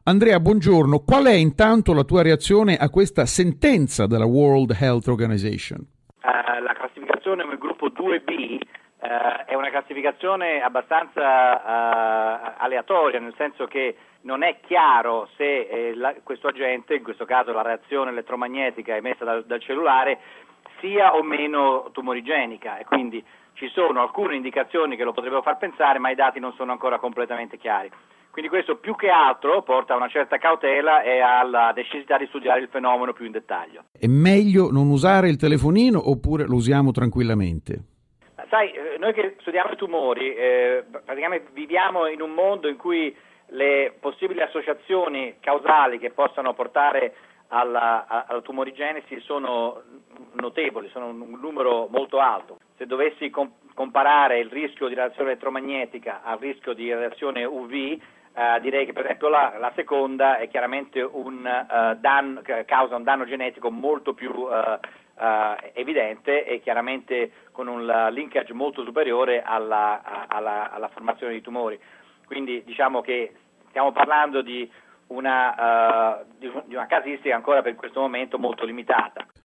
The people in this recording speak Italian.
Andrea, buongiorno. Qual è intanto la tua reazione a questa sentenza della World Health Organization? La classificazione come gruppo 2B è una classificazione abbastanza aleatoria, nel senso che non è chiaro se questo agente, in questo caso la reazione elettromagnetica emessa dal cellulare, sia o meno tumorigenica, e quindi ci sono alcune indicazioni che lo potrebbero far pensare, ma i dati non sono ancora completamente chiari. Quindi questo più che altro porta a una certa cautela e alla necessità di studiare il fenomeno più in dettaglio. È meglio non usare il telefonino oppure lo usiamo tranquillamente? Sai, noi che studiamo i tumori, praticamente viviamo in un mondo in cui le possibili associazioni causali che possano portare alla tumorigenesi sono notevoli, sono un numero molto alto. Se dovessi comparare il rischio di radiazione elettromagnetica al rischio di radiazione UV, direi che per esempio la seconda è chiaramente causa un danno genetico molto più evidente e chiaramente con un linkage molto superiore alla formazione di tumori. Quindi diciamo che stiamo parlando di una casistica ancora per questo momento molto limitata.